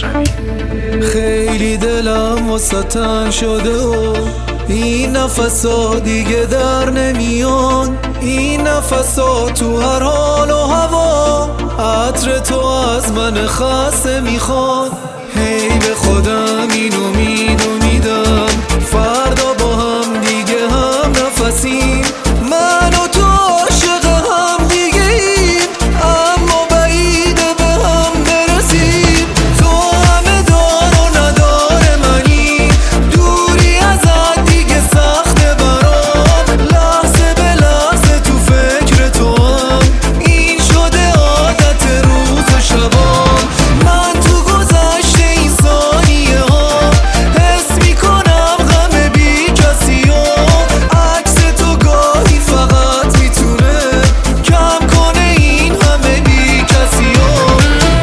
خیلی دلم واسه تنگ شده و این نفسا دیگه در نمیان. این نفسا تو هر حال و هوا عطر تو از من خسته میخواد. هی به خودم این امید و میدم فردا با هم دیگه هم نفسیم. من و تو عاشق هم دیگه ایم اما بعیده به هم برسیم. تو همه دار و ندار منی، دوری ازت دیگه سخته برام. لحظه به لحظه تو فکر تو هم، این شده عادت روز و شبام. من تو گذشته این ثانیه ها حس میکنم غم بی کسی ها. عکس تو گاهی فقط میتونه کم کنه این همه بی کسی ها.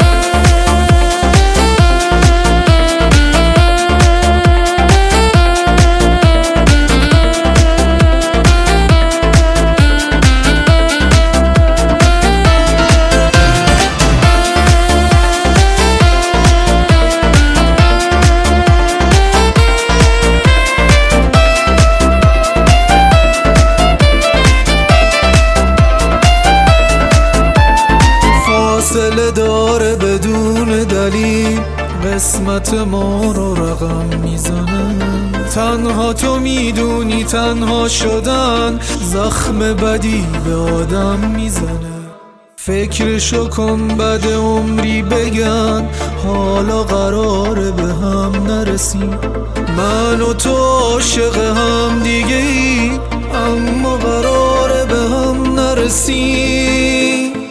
فاصله داره بدون دلیل، قسمت ما رو رقم میزنه. تنها تو میدونی تنها شدن زخم بدی به آدم میزنه. فکرشو کن بعد عمری بگن حالا قراره به هم نرسیم. من و تو عاشق هم دیگه ای اما قراره به هم نرسیم.